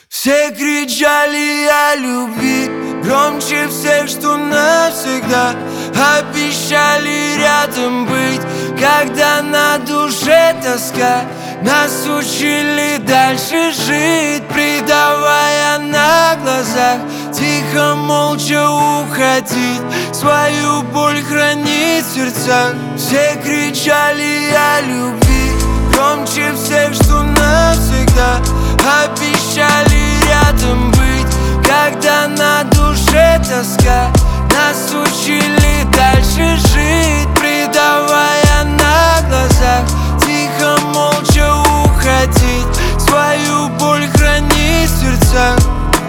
Все кричали о любви громче всех, что навсегда обещали рядом быть, когда на душе тоска. Нас учили дальше жить, предавая на глазах, тихо, молча уходить, свою боль хранить в сердцах. Все кричали о любви громче всех, что навсегда обещали рядом быть, когда на душе тоска. Нас учили дальше жить, предавая на глазах, тихо, молча уходить, свою боль хранить в сердцах.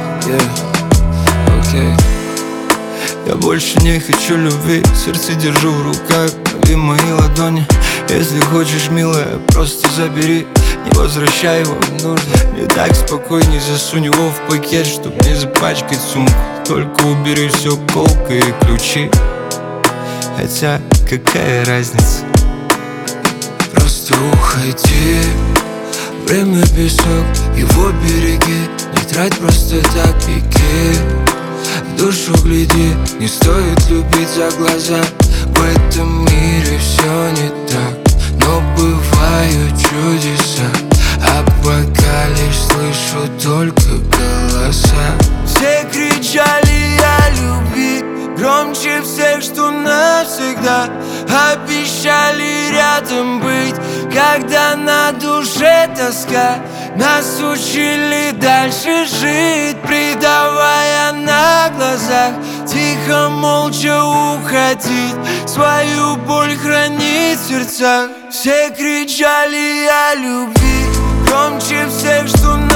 Я больше не хочу любви, сердце держу в руках, лови мои ладони. Если хочешь, милая, просто забери, не возвращай его, нужно. Мне так спокойней, засунь его в пакет, чтоб не запачкать сумку. Только убери все, колка и ключи. Хотя какая разница? Просто уходи, время песок, его береги. Не трать просто так, беги, в душу гляди. Не стоит любить за глаза, в этом мире все не так, но бывают чудеса, а пока лишь слышу только голоса. Все кричали о любви громче всех, что навсегда обещали рядом быть, когда на душе тоска. Нас учили дальше жить, предавая на глазах, тихо, молча уходить, свою боль хранить в сердцах. Все кричали о любви громче всех, что